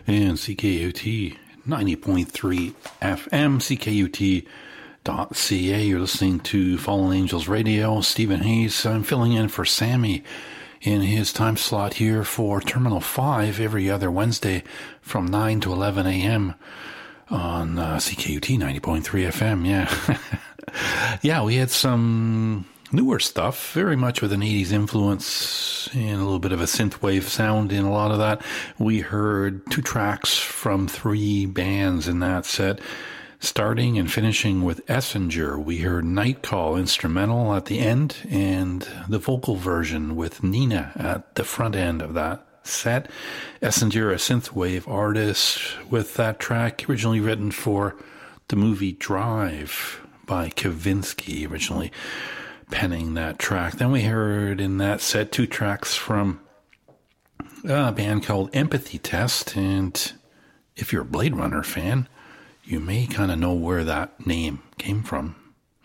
and CKUT 90.3 FM, CKUT.ca. You're listening to Fallen Angels Radio. Stephen Hayes. I'm filling in for Sammy in his time slot here for Terminal 5 every other Wednesday from 9 to 11 a.m. on CKUT 90.3 FM. Yeah. Yeah, we had some newer stuff, very much with an 80s influence and a little bit of a synthwave sound in a lot of that. We heard 2 tracks from 3 bands in that set, starting and finishing with Essinger. We heard Night Call instrumental at the end and the vocal version with Nina at the front end of that set. Essinger, a synthwave artist, with that track originally written for the movie Drive by Kavinsky, originally penning that track. Then we heard in that set 2 tracks from a band called Empathy Test, and if you're a Blade Runner fan, you may kind of know where that name came from.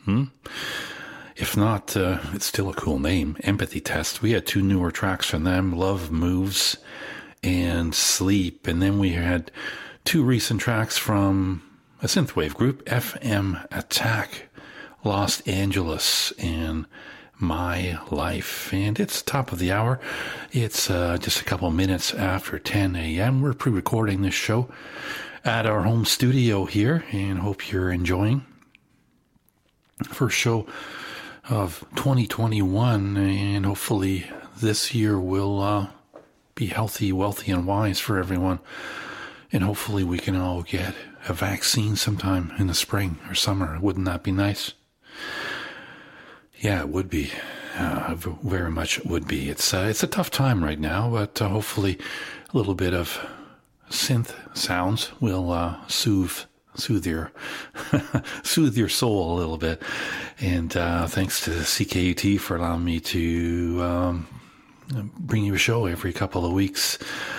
If not, it's still a cool name, Empathy Test. We had 2 newer tracks from them, Love Moves and Sleep, and then we had 2 recent tracks from a synthwave group, FM Attack, Los Angeles, and My Life. And it's top of the hour. It's just a couple minutes after 10 a.m. We're pre-recording this show at our home studio here, and hope you're enjoying. First show of 2021, and hopefully this year will be healthy, wealthy, and wise for everyone. And hopefully we can all get a vaccine sometime in the spring or summer. Wouldn't that be nice? Yeah, it would be. Very much it would be. It's a tough time right now, but hopefully a little bit of synth sounds will soothe your soothe your soul a little bit. And thanks to CKUT for allowing me to bring you a show every couple of weeks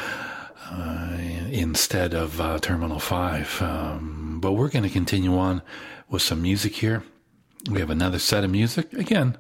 instead of Terminal 5. But we're going to continue on with some music here. We have another set of music. Again,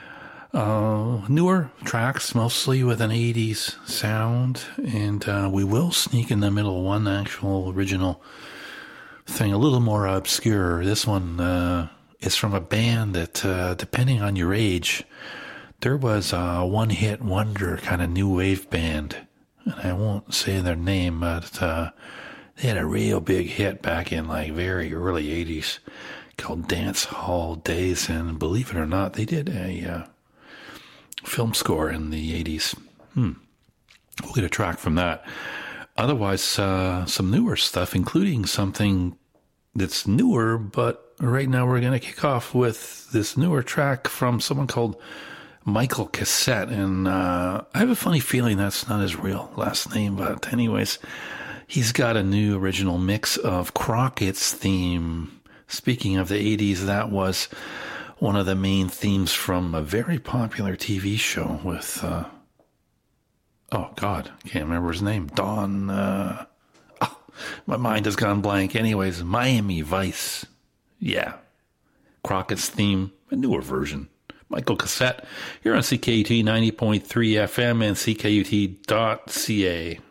newer tracks, mostly with an 80s sound. And we will sneak in the middle one actual original thing, a little more obscure. This one is from a band that, depending on your age, there was a one-hit wonder kind of new wave band. And I won't say their name, but they had a real big hit back in like very early 80s. Called Dance Hall Days, and believe it or not, they did a film score in the 80s. We'll get a track from that. Otherwise, some newer stuff, including something that's newer, but right now we're going to kick off with this newer track from someone called Michael Cassette, and I have a funny feeling that's not his real last name, but anyways, he's got a new original mix of Crockett's theme. Speaking of the 80s, that was one of the main themes from a very popular TV show with, oh God, can't remember his name. Don, my mind has gone blank. Anyways, Miami Vice. Yeah. Crockett's theme, a newer version. Michael Cassette, here on CKUT 90.3 FM and CKUT.ca.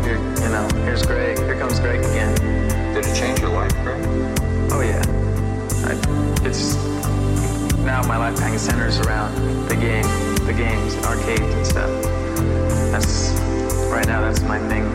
Here's Greg. Here comes Greg again. Did it change your life, Greg? Oh yeah. Now my life kind of centers around the games, arcades and stuff. Right now that's my thing.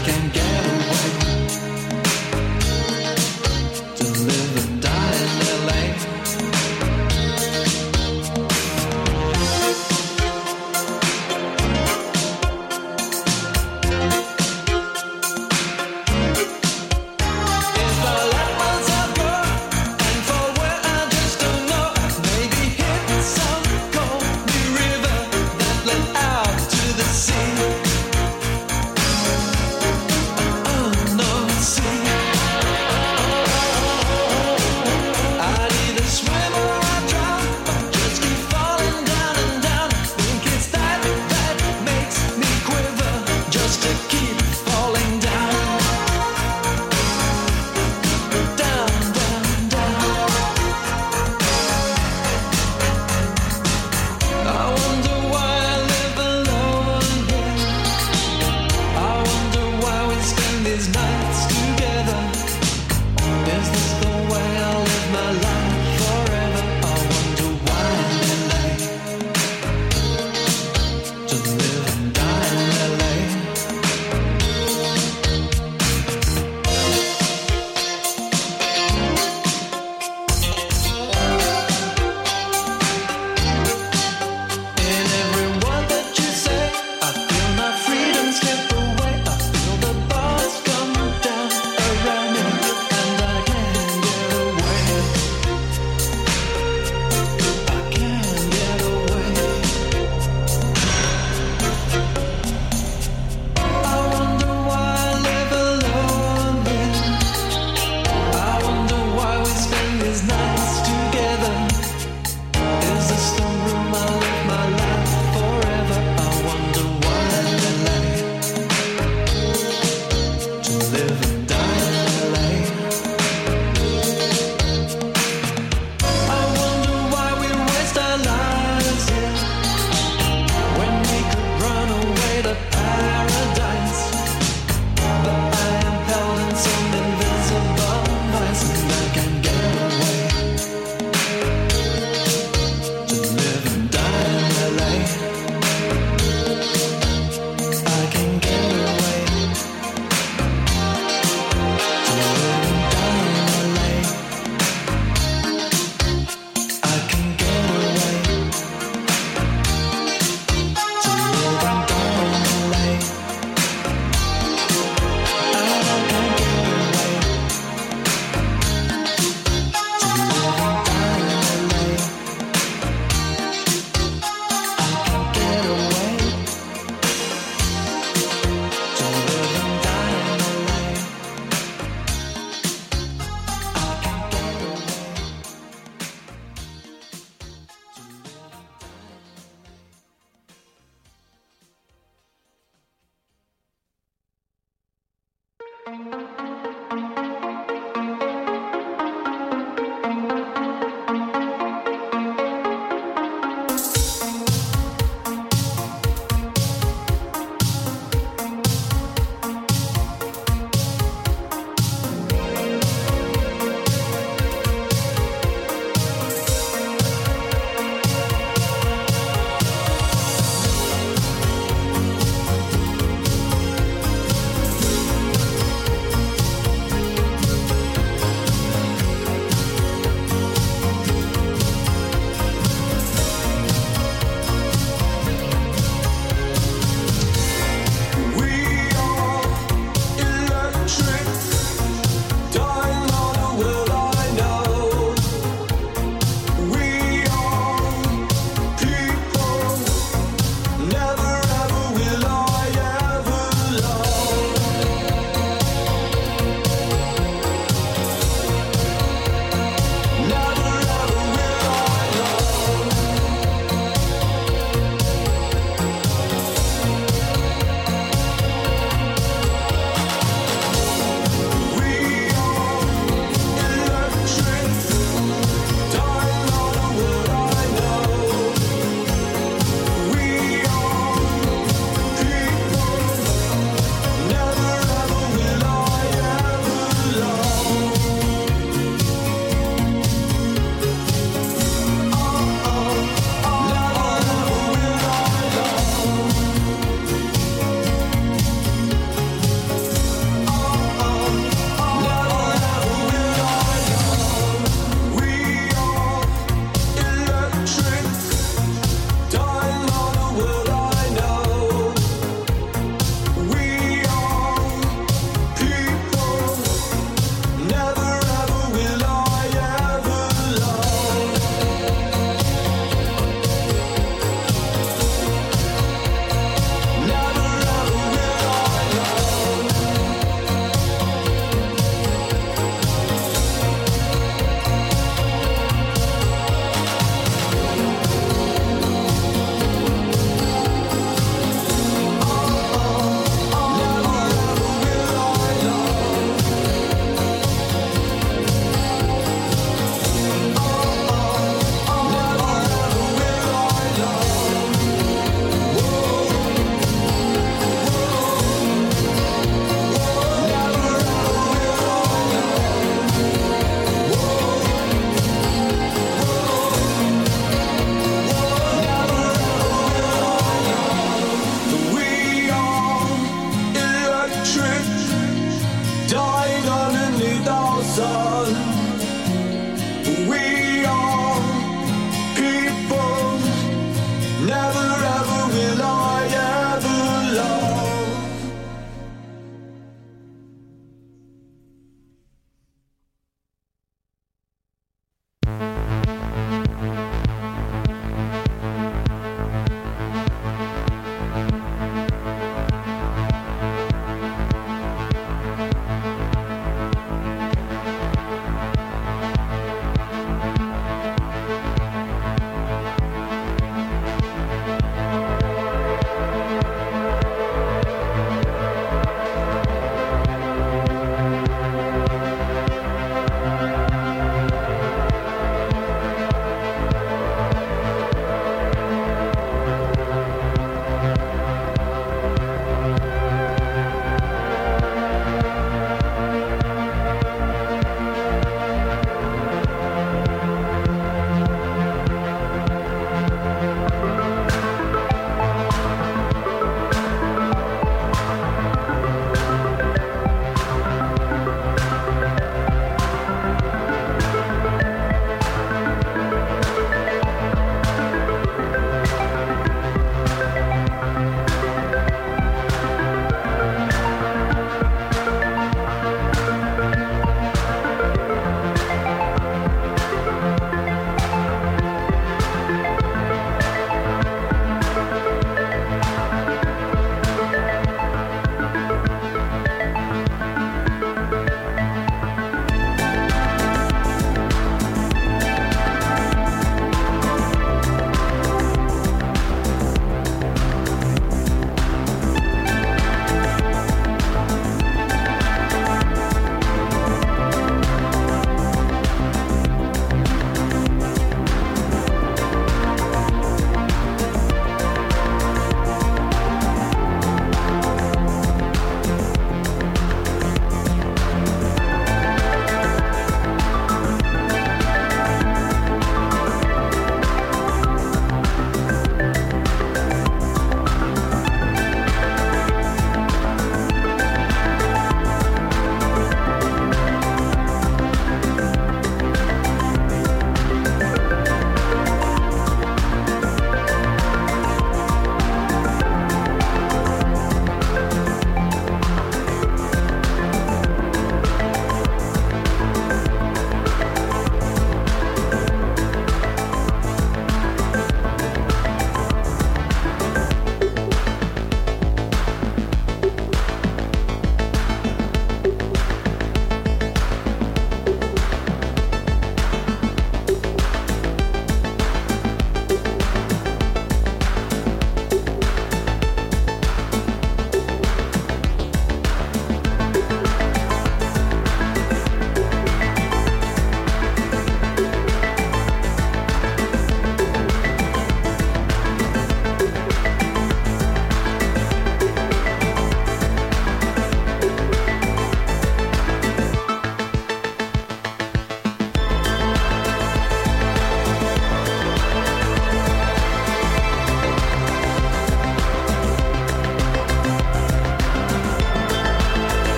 To live and die in LA.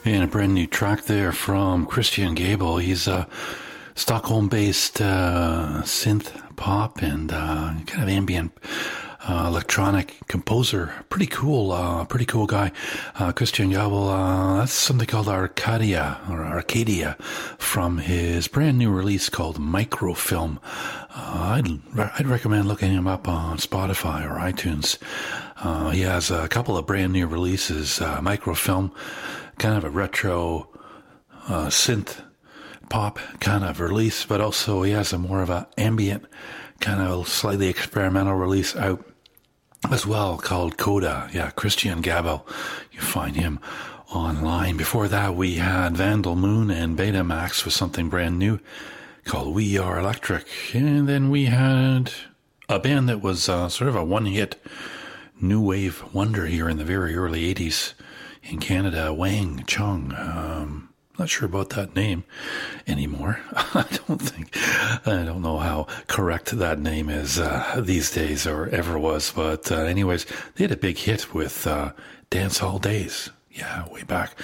And a brand new track there from Christian Gable. He's a Stockholm-based synth pop and kind of ambient electronic composer. Pretty cool guy. Christian Gable, that's something called Arcadia from his brand new release called Microfilm. I'd recommend looking him up on Spotify or iTunes. He has a couple of brand new releases. Microfilm, kind of a retro synth pop kind of release, but also he has a more of an ambient kind of slightly experimental release out as well called Coda. Yeah, Christian Gable. You find him online. Before that, we had Vandal Moon and Betamax with something brand new called We Are Electric. And then we had a band that was sort of a one-hit new wave wonder here in the very early 80s in Canada, Wang Chung. Not sure about that name anymore. I don't know how correct that name is these days or ever was. But anyways, they had a big hit with Dance Hall Days. Yeah, way back.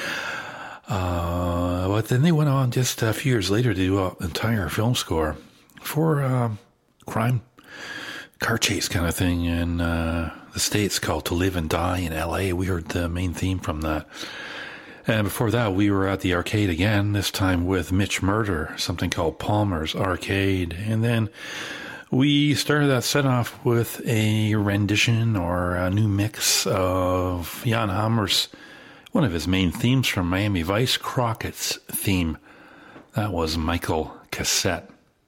But then they went on just a few years later to do an entire film score for crime, car chase kind of thing in the States called To Live and Die in L.A. We heard the main theme from that. And before that, we were at the arcade again, this time with Mitch Murder, something called Palmer's Arcade. And then we started that set off with a rendition or a new mix of Jan Hammer's, one of his main themes from Miami Vice, Crockett's theme. That was Michael Cassette.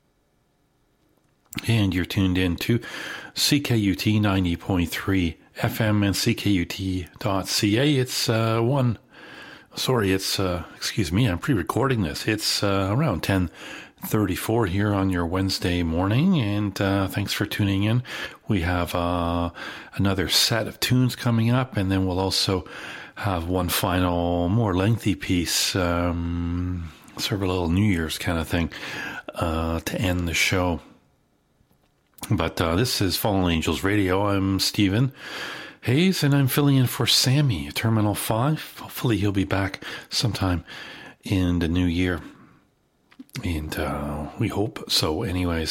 And you're tuned in to CKUT 90.3 FM and CKUT.ca. Excuse me, I'm pre-recording this. It's around 10:34 here on your Wednesday morning, and thanks for tuning in. We have another set of tunes coming up, and then we'll also have one final, more lengthy piece, sort of a little New Year's kind of thing, to end the show. But this is Fallen Angels Radio. I'm Stephen Hayes, and I'm filling in for Sammy at Terminal 5. Hopefully he'll be back sometime in the new year. And we hope so anyways.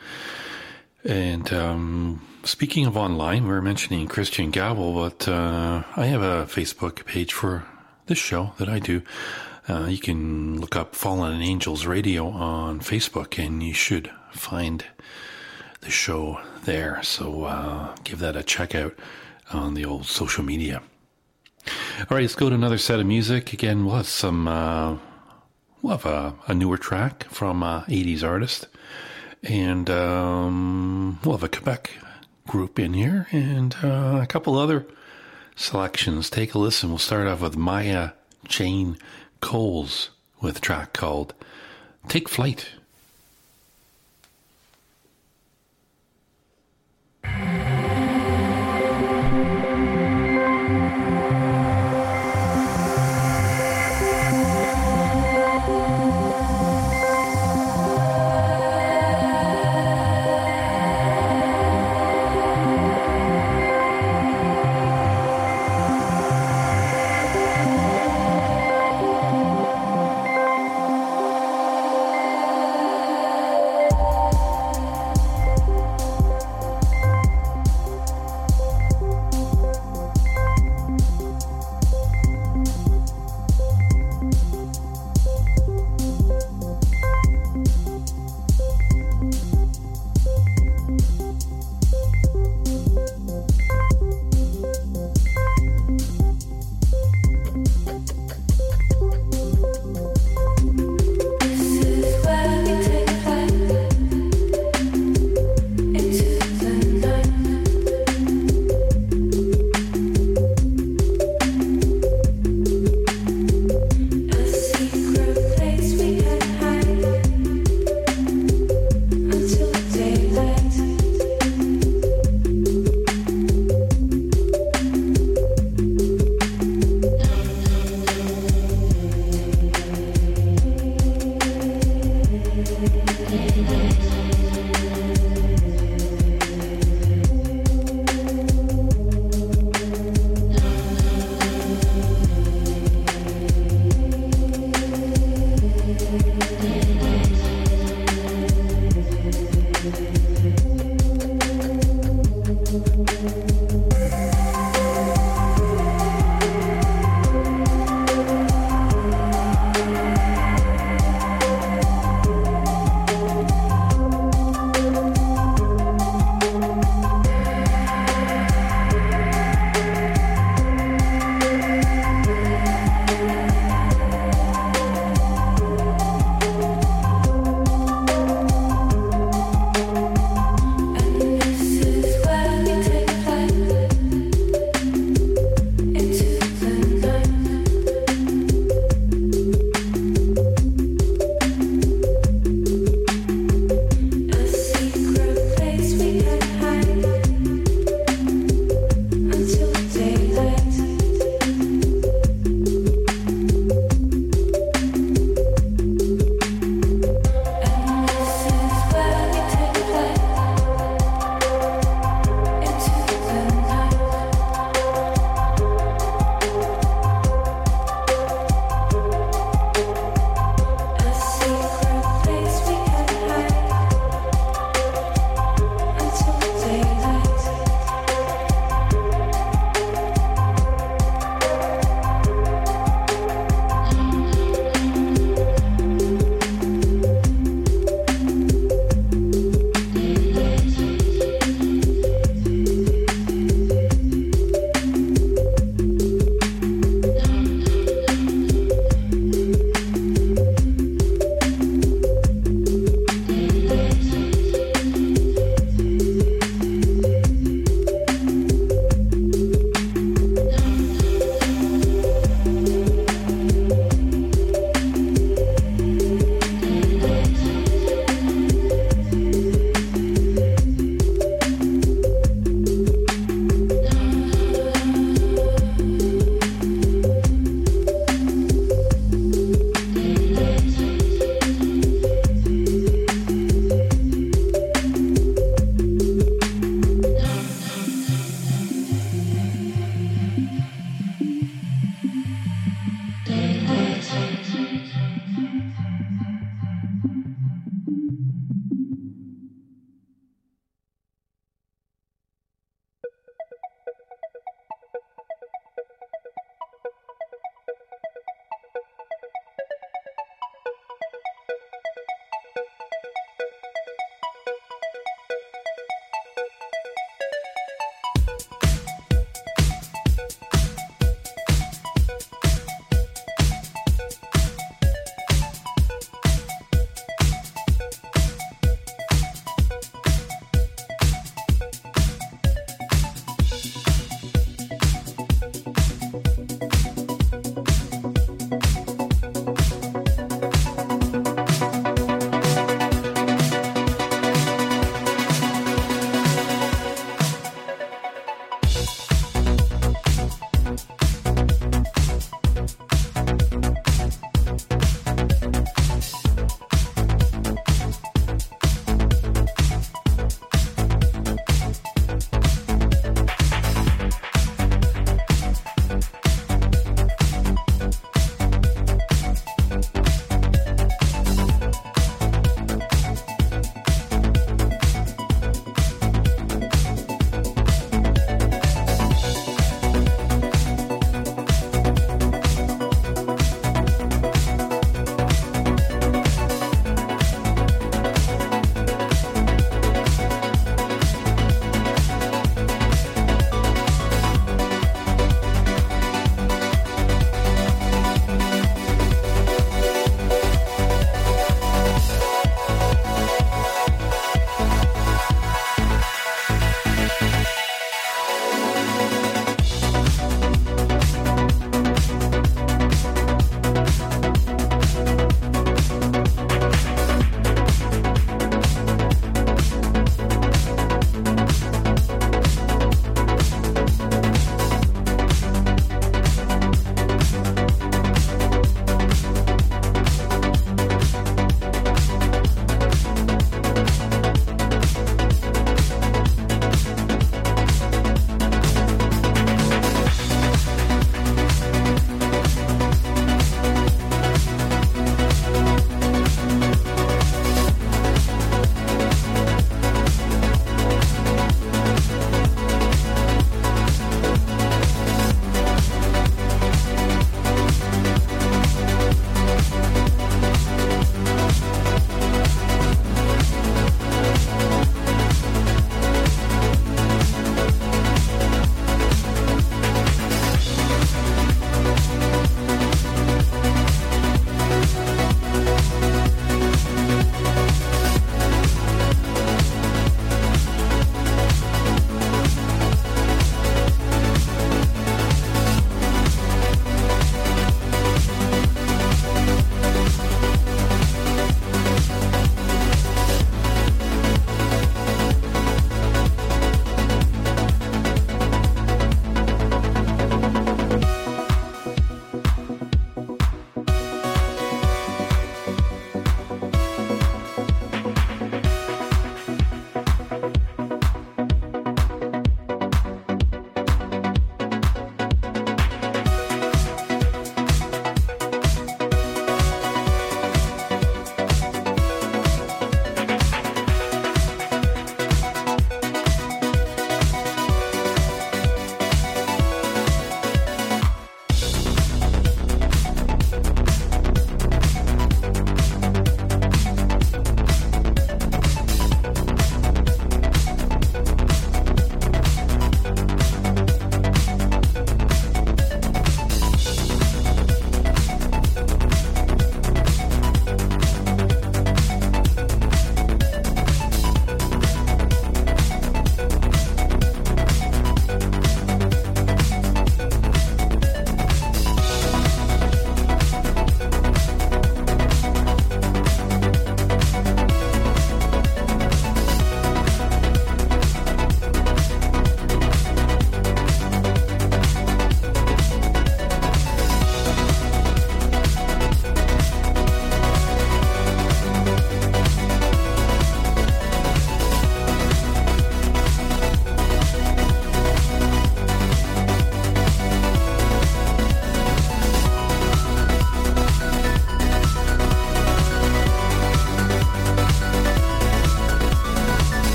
Speaking of online, we were mentioning Christian Gable, but I have a Facebook page for this show that I do. You can look up Fallen Angels Radio on Facebook, and you should find the show there. So give that a check out on the old social media. All right, let's go to another set of music. Again, we'll have a newer track from 80s artist, and we'll have a Quebec group in here, and a couple other selections. Take a listen. We'll start off with Maya Jane Coles with a track called Take Flight.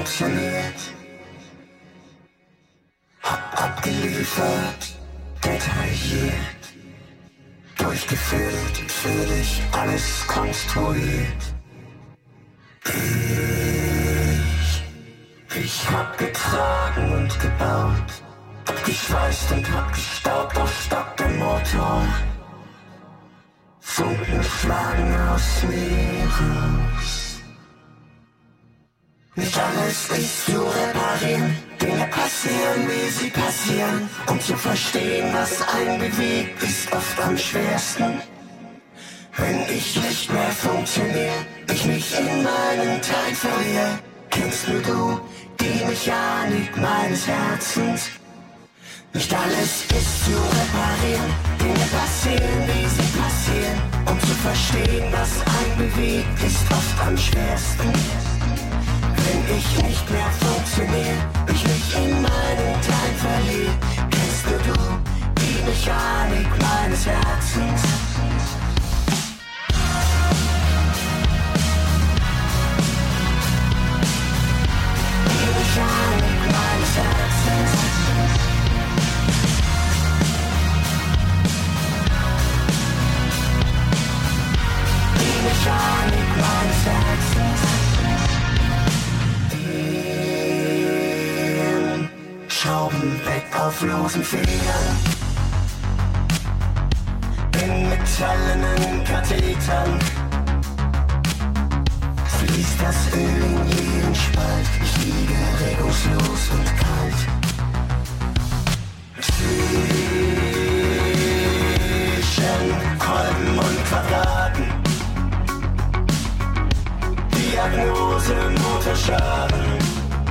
funktioniert. Hab abgeliefert, detailliert, durchgeführt, für dich alles konstruiert. Ich hab getragen und gebaut, hab geschweißt und hab gestaubt auf stocktem Motor. Funken schlagen aus mir raus. Nicht alles ist zu reparieren, Dinge passieren, wie sie passieren. Um zu verstehen, was einen bewegt, ist oft am schwersten. Wenn ich nicht mehr funktioniere, ich mich in meinen Teil verliere, kennst nur du die Mechanik meines Herzens. Nicht alles ist zu reparieren, Dinge passieren, wie sie passieren. Um zu verstehen, was einen bewegt, ist oft am schwersten. Wenn ich nicht mehr funktioniere, ich mich in meinen Teil verliere, kennst nur du die Mechanik meines Herzens. Die Mechanik meines Herzens. Die Mechanik meines Herzens. Schrauben weg auf losen Federn, in metallenen Kathetern fließt das Öl in jeden Spalt. Ich liege regungslos und kalt. Zwischen Kolben und Quadraten, Diagnose Motorschaden.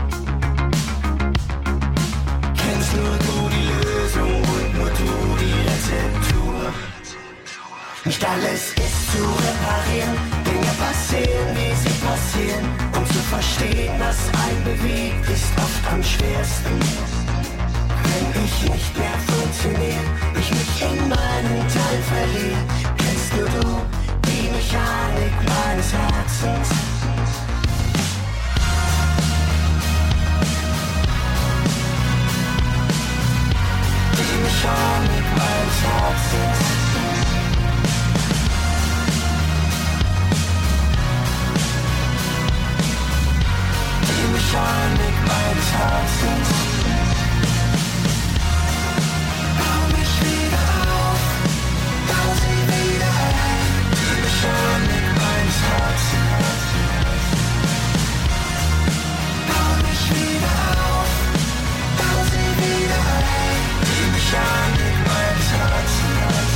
Kennst nur du die Lösung und nur du die Rezeptur. Nicht alles ist zu reparieren, Dinge passieren, wie sie passieren. Um zu verstehen, was einen bewegt, ist oft am schwersten. Wenn ich nicht mehr funktioniere, ich mich in meinen Teil verliere, kennst nur du die Mechanik meines Herzens. Die Mechanik meines Herzens. Die Mechanik meines Herzens. Bau mich wieder auf, bau sie wieder ein. Die Mechanik meines Herzens. Bau mich wieder auf, bau sie wieder ein. Die Mechanik meines Herzens.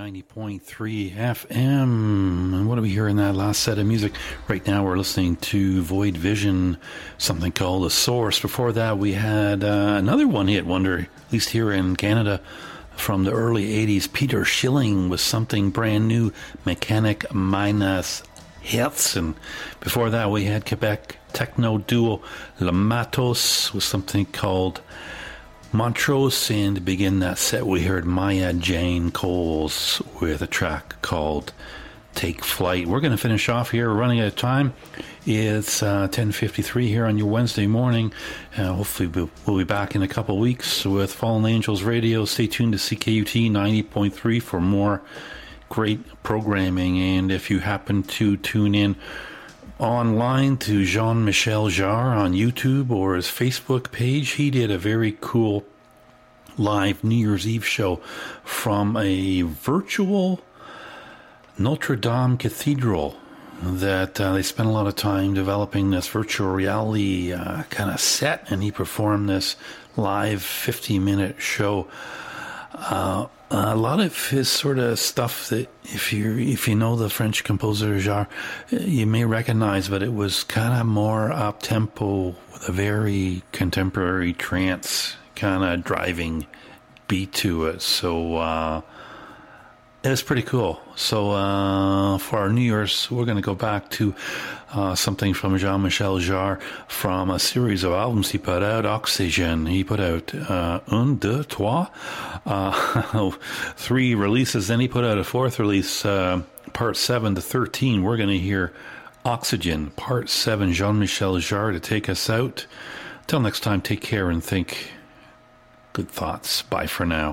90.3 FM. And what do we hear in that last set of music? Right now we're listening to Void Vision, something called The Source. Before that we had another one-hit wonder, at least here in Canada, from the early 80s. Peter Schilling with something brand new, Mechanic Minus Hertz. And before that we had Quebec techno duo Le Matos with something called Montrose, and to begin that set we heard Maya Jane Coles with a track called Take Flight. We're going to finish off here. We're running out of time. It's 10:53 here on your Wednesday morning. Hopefully we'll be back in a couple of weeks with Fallen Angels Radio. Stay tuned to CKUT 90.3 for more great programming. And if you happen to tune in online to Jean-Michel Jarre on YouTube or his Facebook page, he did a very cool live New Year's Eve show from a virtual Notre Dame Cathedral that they spent a lot of time developing this virtual reality kind of set, and he performed this live 50-minute show. A lot of his sort of stuff that if you know the French composer Jarre, you may recognize, but it was kind of more up-tempo with a very contemporary trance kind of driving beat to it. So it was pretty cool. So for our New Year's, we're going to go back to something from Jean-Michel Jarre from a series of albums he put out. Oxygen. He put out un, deux, trois, 3 releases. Then he put out a 4th release, part 7 to 13. We're going to hear Oxygen, part 7. Jean-Michel Jarre to take us out. Till next time, take care and think good thoughts. Bye for now.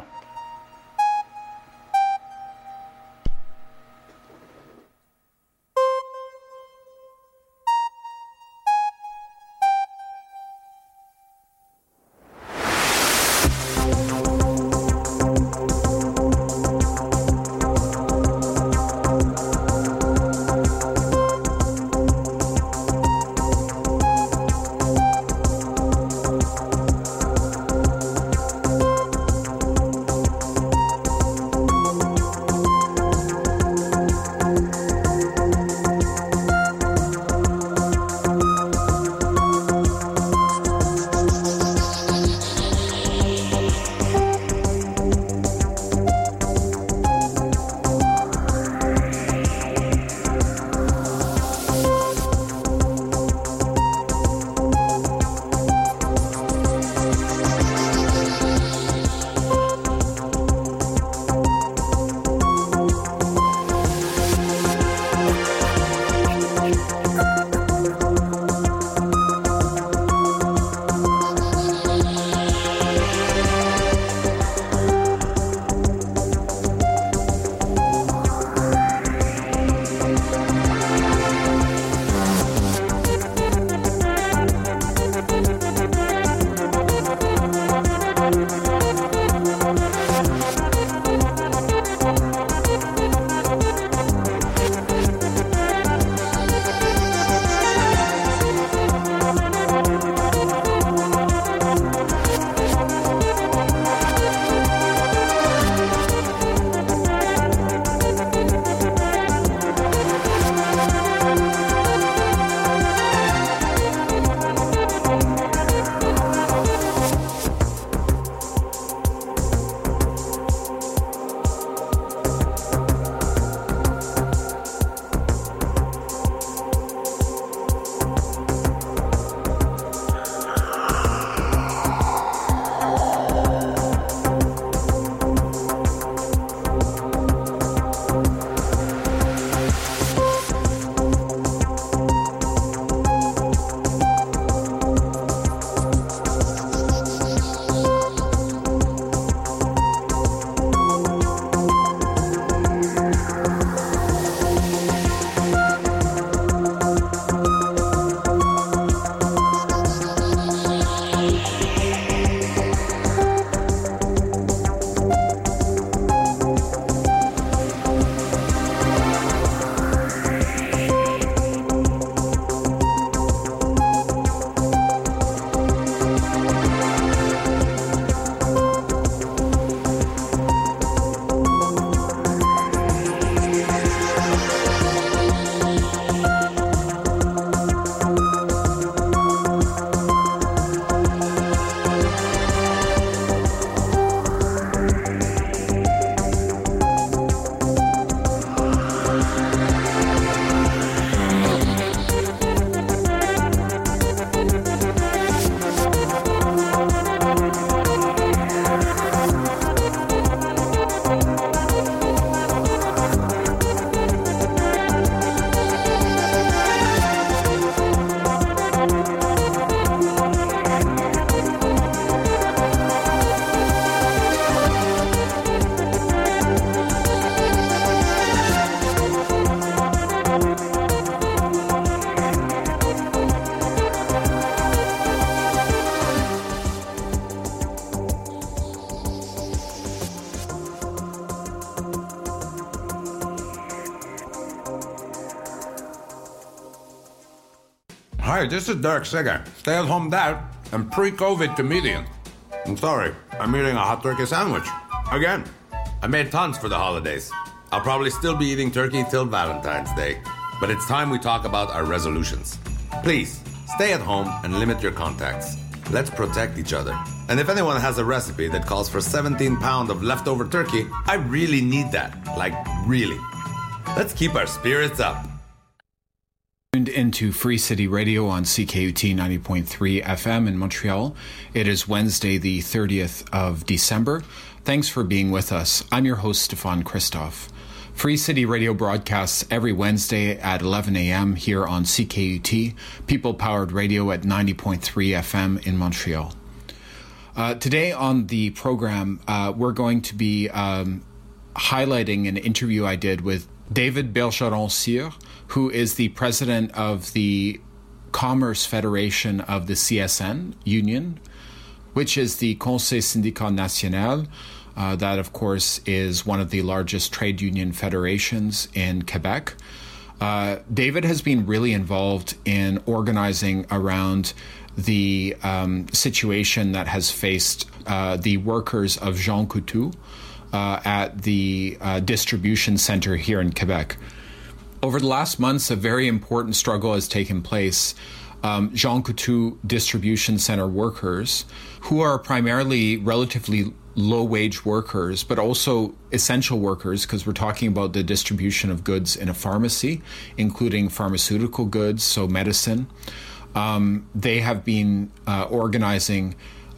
Hi, this is Derek Seger, stay-at-home dad and pre-COVID comedian. I'm sorry, I'm eating a hot turkey sandwich. Again, I made tons for the holidays. I'll probably still be eating turkey till Valentine's Day. But it's time we talk about our resolutions. Please, stay at home and limit your contacts. Let's protect each other. And if anyone has a recipe that calls for 17 pounds of leftover turkey, I really need that. Like, really. Let's keep our spirits up. Tuned into Free City Radio on CKUT 90.3 FM in Montreal. It is Wednesday, the 30th of December. Thanks for being with us. I'm your host, Stefan Christoph. Free City Radio broadcasts every Wednesday at 11 a.m. here on CKUT, people-powered radio at 90.3 FM in Montreal. Today on the program, we're going to be highlighting an interview I did with David Bergeron-Cyr, who is the president of the Commerce Federation of the CSN Union, which is the Conseil Syndical National. That, of course, is one of the largest trade union federations in Quebec. David has been really involved in organizing around the situation that has faced the workers of Jean Coutu at the distribution center here in Quebec. Over the last months, a very important struggle has taken place. Jean Coutu distribution center workers, who are primarily relatively low-wage workers, but also essential workers, because we're talking about the distribution of goods in a pharmacy, including pharmaceutical goods, so medicine. They have been organizing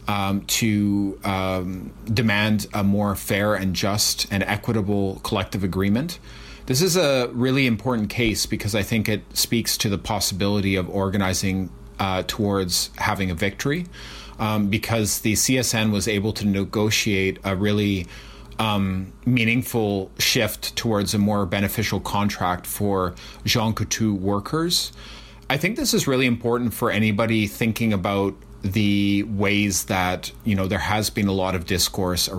to demand a more fair and just and equitable collective agreement. This is a really important case because I think it speaks to the possibility of organizing towards having a victory, because the CSN was able to negotiate a really meaningful shift towards a more beneficial contract for Jean Coutu workers. I think this is really important for anybody thinking about the ways that, there has been a lot of discourse